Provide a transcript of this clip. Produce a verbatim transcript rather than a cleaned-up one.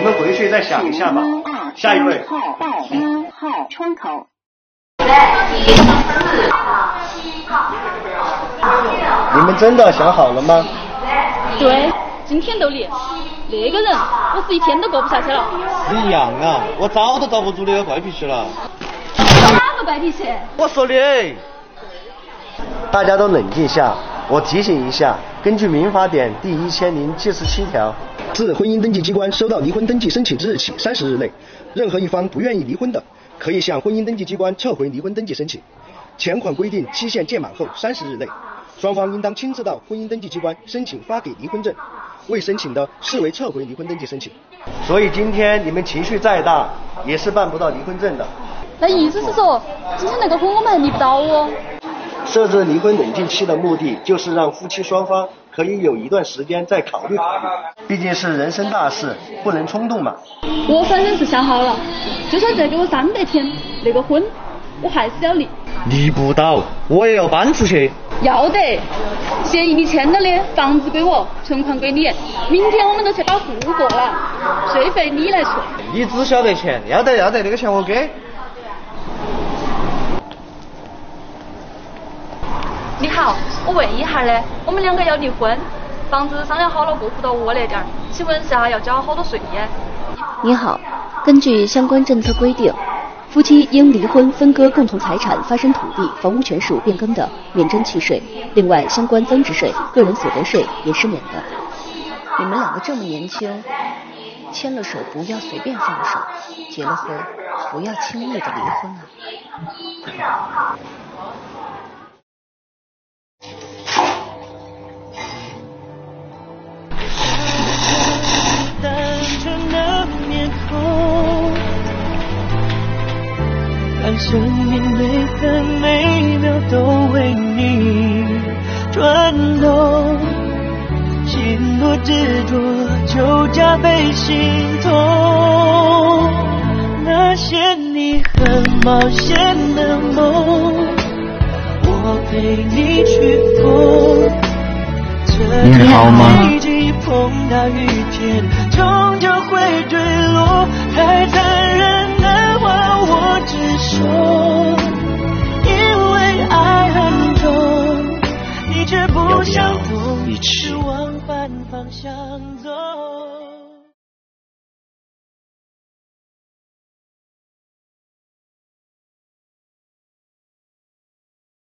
们回去再想一下吧。下一位。 号到一号窗口。 你们真的想好了吗？ 对，今天都练。那个人，我是一天都过不下去了。 是一样啊，我早都遭不住那个怪脾气了。 哪个怪脾气？ 我说你。 大家都冷静下，我提醒一下，根据民法典第一千零七十七条， 自婚姻登记机关收到离婚登记申请之日起三十日内，任何一方不愿意离婚的，可以向婚姻登记机关撤回离婚登记申请。前款规定期限届满后三十日内，双方应当亲自到婚姻登记机关申请发给离婚证，未申请的视为撤回离婚登记申请。 所以今天你们情绪再大，也是办不到离婚证的。 那意思是说，今天那个婚我们还离不到哦。 设置离婚冷静期的目的，就是让夫妻双方可以有一段时间再考虑考虑，毕竟是人生大事，不能冲动嘛。 我反正是想好了，就算再给我三百天，那个婚我还是要离。 离不到，我也要搬出去。 要得，协议你签了的，房子归我，存款归你。明天我们都去打户过了，税费你来出。 你只晓得钱，要得要得，那个钱我给。 你好，我问一下呢，我们两个要离婚，房子商量好了过户到我那点儿，请问下要交好多税耶？ 你好，根据相关政策规定，夫妻因离婚分割共同财产发生土地、房屋权属变更的，免征契税。另外，相关增值税、个人所得税也是免的。你们两个这么年轻，牵了手不要随便放手，结了婚不要轻易的离婚啊。 单纯的面孔，看生命每分每秒都为你转动，心多执着就加倍心痛。那些你很冒险的梦，我陪你去疯。 你好吗？ 碰到雨天终究会坠落，太残忍的话我只说，因为爱很重，你却不想懂，是往反方向走。